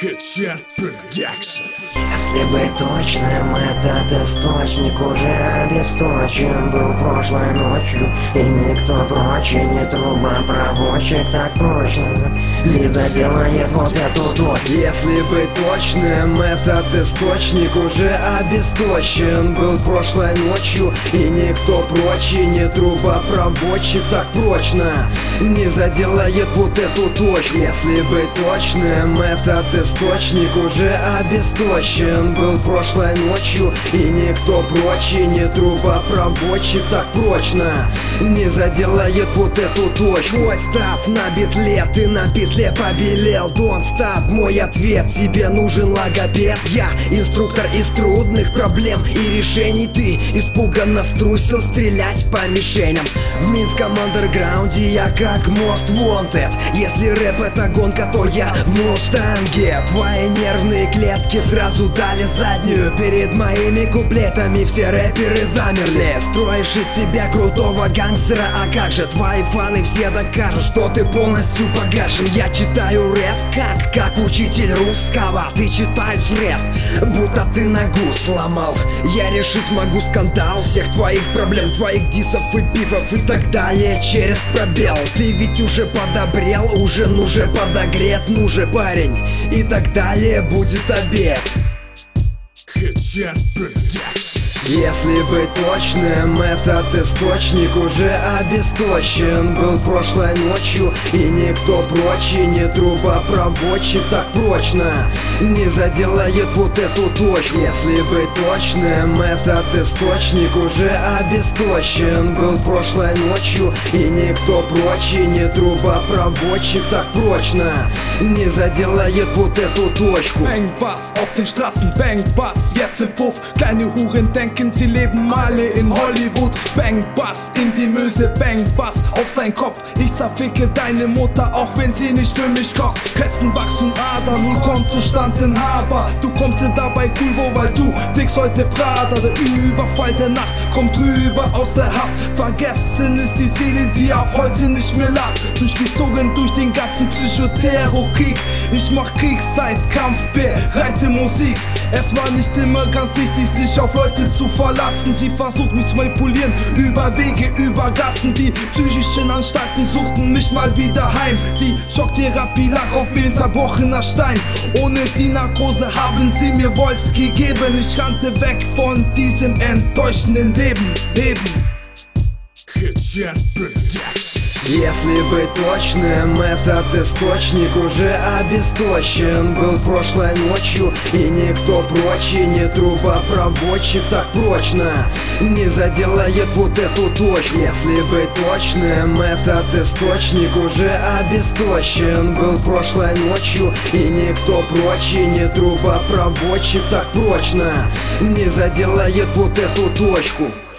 Headshot Productions. Если быть точным, этот источник уже обесточен был прошлой ночью, и никто прочий, не трубопроводчик так прочно не заделает вот эту точку. Если быть точным, этот источник уже обесточен был прошлой ночью, и никто прочий, не трубопроводчик так прочно не заделает вот эту точку. Если быть точным, этот источник уже обесточен был прошлой ночью, и никто прочий, не трубопроводчик так прочно не заделает вот эту точку. Мой став на битле, ты на петле побелел. Don't stop, мой ответ, тебе нужен логопед. Я инструктор из трудных проблем и решений. Ты испуганно струсил стрелять по мишеням. В минском андерграунде я как most wanted. Если рэп это гонка, то я в мустанге. Твои нервные клетки сразу дали заднюю. Перед моими куплетами все рэперы замерли. Строишь из себя крутого гангстера, а как же твои фаны все докажут, что ты полностью погашен. Я читаю рэп как учитель русского. Ты читаешь рэп, будто ты ногу сломал. Я решить могу скандал всех твоих проблем, твоих дисов и бифов и так далее через пробел. Ты ведь уже подобрел, уже подогрет, парень, и так далее будет обед. Headshot Productions. Если быть точным, этот источник уже обесточен был прошлой ночью, и никто прочий, не трубопроводчик так прочно не заделает вот эту точку. Если быть точным, этот источник уже обесточен был прошлой ночью, и никто прочий, не трубопроводчик так прочно не заделает вот эту точку. Bang Bass auf den Straßen, Bang Bass jetzt im Puff. Kleine Huren denken, sie leben alle in Hollywood. Bang Bass in die Möse, Bang Bass auf sein Kopf. Ich zerficke deine Mutter, auch wenn sie nicht für mich kocht. Ketzenwachs und Ader, null Kontostand in Haber. Du kommst dir dabei cool, weil du dickst heute Prada. Der Überfall der Nacht kommt rüber aus der Haft. Vergessen ist die Seele, die ab heute nicht mehr lacht. Durchgezogen durch den ganzen Psychotherapie. Ich mach Kriegszeit, kampfbereite Musik. Es war nicht immer ganz wichtig, sich auf Leute zu verlassen. Sie versucht mich zu manipulieren, über Wege, über Gassen. Die psychischen Anstalten suchten mich mal wieder heim. Die Schocktherapie lag auf mir ein zerbrochener Stein. Ohne die Narkose haben sie mir Volt gegeben. Ich rannte weg von diesem enttäuschenden Leben. Headshot Productions. Если быть точным, этот источник уже обесточен был прошлой ночью, и никто прочий, не трубопроводчик так прочно не заделает вот эту точку. Если быть точным, этот источник уже обесточен был прошлой ночью, и никто прочий, не трубопроводчик так прочно не заделает вот эту точку.